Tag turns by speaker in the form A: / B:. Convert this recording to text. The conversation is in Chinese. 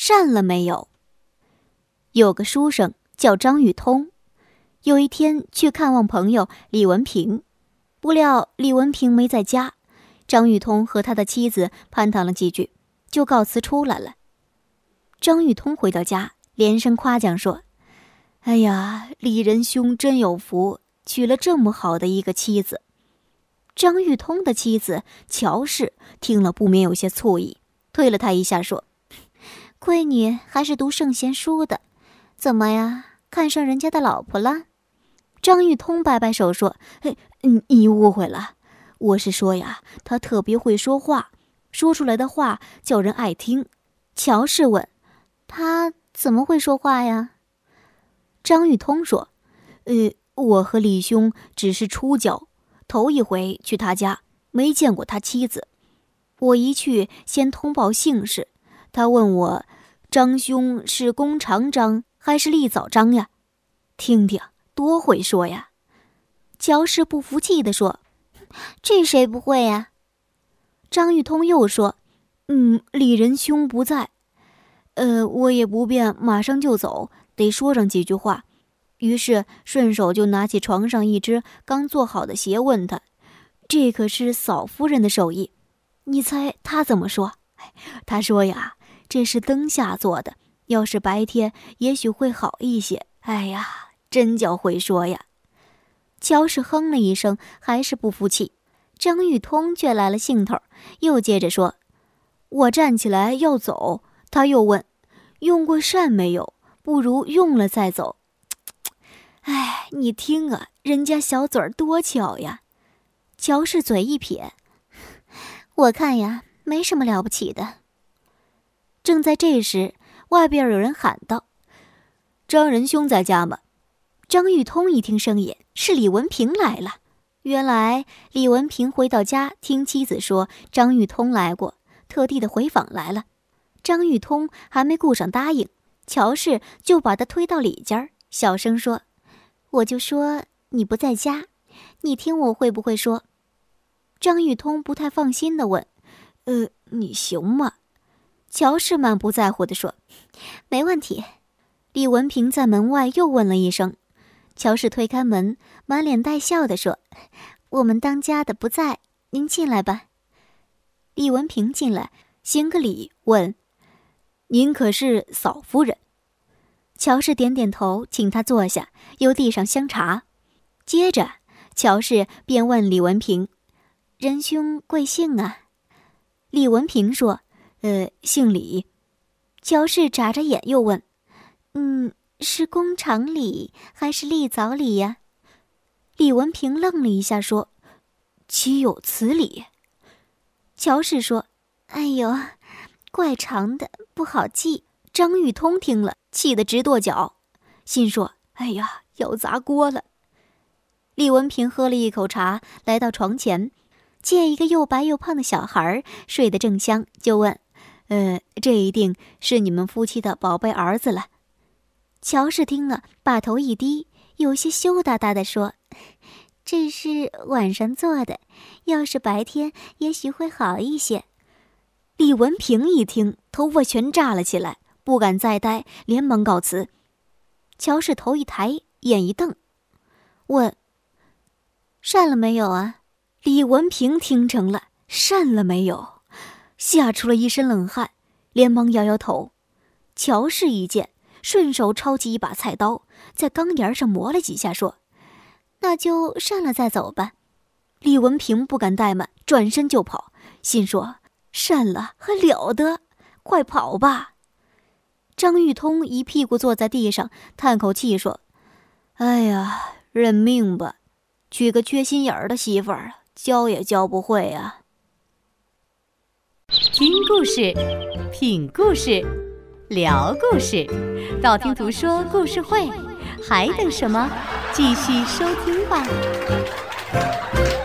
A: 善了没有？有个书生叫张玉通，有一天去看望朋友李文平，不料李文平没在家，张玉通和他的妻子攀谈了几句，就告辞出来了。张玉通回到家，连声夸奖说：“哎呀，李仁兄真有福，娶了这么好的一个妻子。”张玉通的妻子乔氏听了不免有些醋意，推了他一下说：“闺女还是读圣贤书的，怎么呀，看上人家的老婆了？”张玉通摆摆手说：“你误会了，我是说呀，他特别会说话，说出来的话叫人爱听。”乔氏问：“他怎么会说话呀？”张玉通说：“我和李兄只是初交，头一回去他家，没见过他妻子。我一去先通报姓氏，他问我，张兄是弓长张还是立早张呀？听听，多会说呀！”乔氏不服气地说：“这谁不会呀？”张玉通又说：“李仁兄不在，我也不便马上就走，得说上几句话。”于是顺手就拿起床上一只刚做好的鞋问他：“这可是嫂夫人的手艺，你猜他怎么说？”他说呀：“这是灯下做的，要是白天也许会好一些。”哎呀，真叫会说呀！乔氏哼了一声，还是不服气。张玉通却来了兴头，又接着说：“我站起来要走，他又问用过膳没有，不如用了再走。”哎，你听啊，人家小嘴儿多巧呀！乔氏嘴一撇：“我看呀，没什么了不起的。”正在这时，外边有人喊道：“张仁兄在家吗？”张玉通一听声音，是李文平来了。原来李文平回到家，听妻子说张玉通来过，特地的回访来了。张玉通还没顾上答应，乔氏就把他推到里间，小声说：“我就说你不在家，你听我会不会说？”张玉通不太放心地问：“你行吗？”乔氏满不在乎地说：“没问题。”李文平在门外又问了一声，乔氏推开门，满脸带笑地说：“我们当家的不在，您进来吧。”李文平进来，行个礼，问：“您可是嫂夫人？”乔氏点点头，请他坐下，又递上香茶。接着，乔氏便问李文平：“仁兄贵姓啊？”李文平说：“姓李。”乔氏眨眨眼，又问：“是弓长李还是立早李呀？”李文平愣了一下，说：“岂有此理？”乔氏说：“哎呦，怪长的，不好记。”张玉通听了，气得直跺脚，心说：“哎呀，要砸锅了。”李文平喝了一口茶，来到床前，见一个又白又胖的小孩睡得正香，就问：“这一定是你们夫妻的宝贝儿子了。”乔氏听了，把头一低，有些羞答答地说：“这是晚上做的，要是白天也许会好一些。”李文平一听，头发全炸了起来，不敢再待，连忙告辞。乔氏头一抬，眼一瞪，问：“善了没有啊？”李文平听成了善了没有，吓出了一身冷汗，连忙摇摇头。乔氏一见，顺手抄起一把菜刀，在钢沿上磨了几下，说：“那就善了再走吧。”李文平不敢怠慢，转身就跑，心说：“善了还了得，快跑吧！”张玉通一屁股坐在地上，叹口气说：“哎呀，认命吧，娶个缺心眼儿的媳妇儿，教也教不会啊。”
B: 听故事，品故事，聊故事，道听途说故事会，还等什么？继续收听吧。